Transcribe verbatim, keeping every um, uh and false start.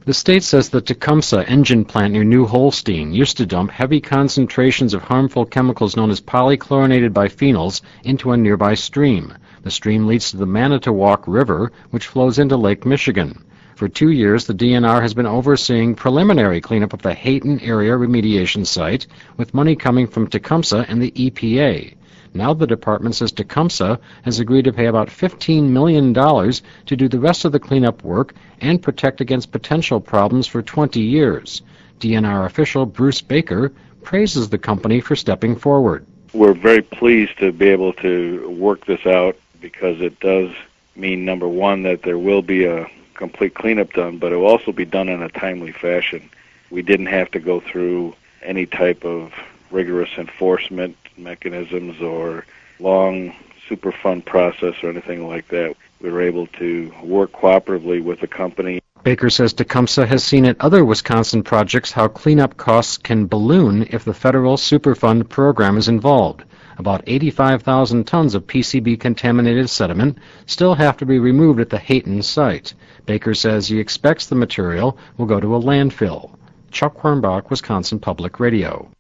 The state says the Tecumseh engine plant near New Holstein used to dump heavy concentrations of harmful chemicals known as polychlorinated biphenyls into a nearby stream. The stream leads to the Manitowoc River, which flows into Lake Michigan. For two years, the D N R has been overseeing preliminary cleanup of the Hayton Area Remediation Site, with money coming from Tecumseh and the E P A. Now the department says Tecumseh has agreed to pay about fifteen million dollars to do the rest of the cleanup work and protect against potential problems for twenty years. D N R official Bruce Baker praises the company for stepping forward. We're very pleased to be able to work this out because it does mean, number one, that there will be a complete cleanup done, but it will also be done in a timely fashion. We didn't have to go through any type of rigorous enforcement mechanisms or long Superfund process or anything like that. We were able to work cooperatively with the company. Baker says Tecumseh has seen at other Wisconsin projects how cleanup costs can balloon if the federal Superfund program is involved. About eighty-five thousand tons of P C B-contaminated sediment still have to be removed at the Hayton site. Baker says he expects the material will go to a landfill. Chuck Hornbach, Wisconsin Public Radio.